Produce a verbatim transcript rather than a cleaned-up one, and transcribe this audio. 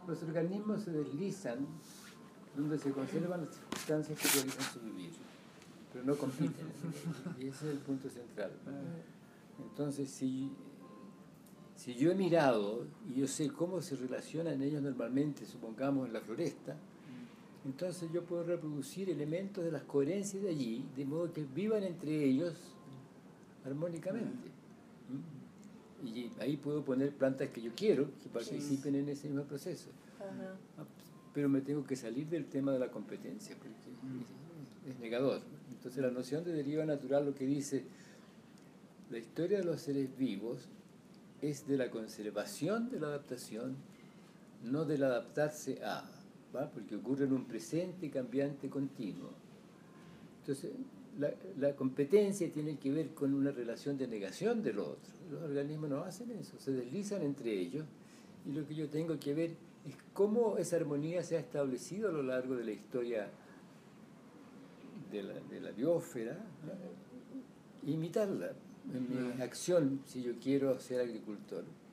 los organismos se deslizan donde se conservan las circunstancias que realizan su vivir, pero no compiten. Y ese es el punto central. Entonces, si, si yo he mirado y yo sé cómo se relacionan ellos normalmente, supongamos en la floresta, entonces yo puedo reproducir elementos de las coherencias de allí, de modo que vivan entre ellos armónicamente. Y ahí puedo poner plantas que yo quiero que participen en ese mismo proceso. Uh-huh. Pero me tengo que salir del tema de la competencia, porque uh-huh. es negador. Entonces la noción de deriva natural lo que dice, la historia de los seres vivos es de la conservación de la adaptación, no del adaptarse a, ¿va? Porque ocurre en un presente cambiante continuo. Entonces la, la competencia tiene que ver con una relación de negación del otro. Los organismos no hacen eso, se deslizan entre ellos, y lo que yo tengo que ver es cómo esa armonía se ha establecido a lo largo de la historia de la, de la biosfera, ¿no? Imitarla en mi acción si yo quiero ser agricultor.